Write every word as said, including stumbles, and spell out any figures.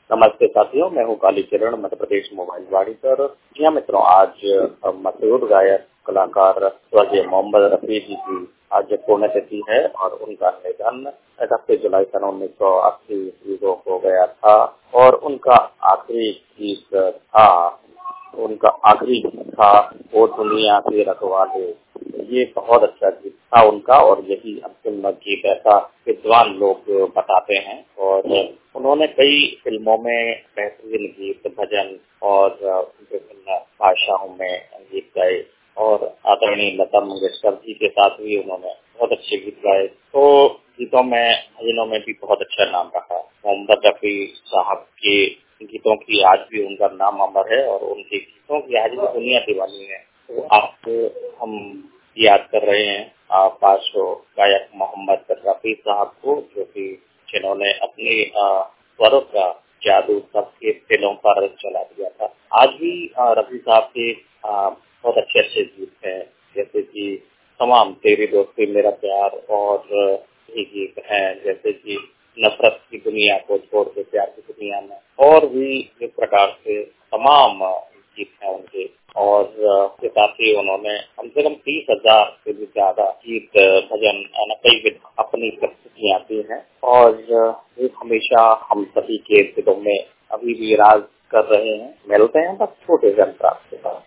नमस्ते साथियों, मैं हूँ कालीचरण, मध्य प्रदेश मोबाइल वाणी पर। जी हाँ मित्रों, आज मशहूर गायक कलाकार स्वर्गीय मोहम्मद रफी जी की आज पुण्यतिथि है और उनका निधन इकतीस जुलाई सन उन्नीस सौ अस्सी ईस्वी को हो गया था और उनका आखिरी गीत था उनका आखिरी गीत था वो दुनिया के रखवाले। ये बहुत अच्छा गीत था उनका और यही अंतिम गीत ऐसा विद्वान लोग बताते हैं। और उन्होंने कई फिल्मों में बेहतरीन गीत, भजन और विभिन्न भाषाओं में गीत गाए और आदरणीय लता मंगेशकर जी के साथ भी उन्होंने बहुत अच्छे गीत गाए। तो गीतों में भजनों में भी बहुत अच्छा नाम रखा। मोहम्मद रफी साहब के गीतों की आज भी उनका नाम अमर है और उनके गीतों की आज भी दुनिया दीवानी है। तो आपको हम याद कर रहे हैं आप पाशो गायक मोहम्मद रफी साहब को, जो कि जिन्होंने अपने स्वरों का जादू सबके दिलों पर चला दिया था। आज भी रफी साहब के आ, बहुत अच्छे अच्छे गीत हैं, जैसे कि तमाम तेरी दोस्ती मेरा प्यार और ये गीत हैं, जैसे कि नफरत की दुनिया को छोड़ के प्यार की दुनिया में, और भी इस प्रकार से तमाम गीत हैं उनके। और इसके साथ ही उन्होंने कम से कम तीस हजार से भी ज्यादा गीत, भजन, कई अपनी प्रस्तुतियां दी हैं और ये हमेशा हम सभी के दिलों में अभी भी राज कर रहे हैं। मिलते हैं बस छोटे से अंतराल के बाद।